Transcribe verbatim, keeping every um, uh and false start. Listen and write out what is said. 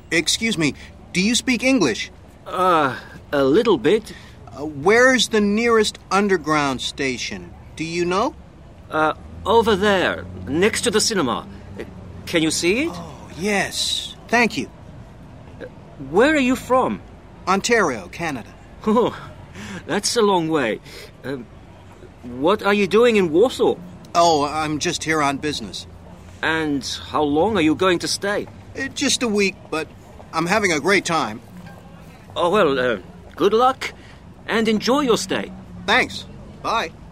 Excuse me, do you speak English? Uh, a little bit. Uh, where's the nearest underground station? Do you know? Uh, over there, next to the cinema. Uh, Can you see it? Oh, yes. Thank you. Where are you from? Ontario, Canada. Oh, that's a long way. Uh, what are you doing in Warsaw? Oh, I'm just here on business. And how long are you going to stay? Uh, just a week, but I'm having a great time. Oh, well, uh, good luck and enjoy your stay. Thanks. Bye.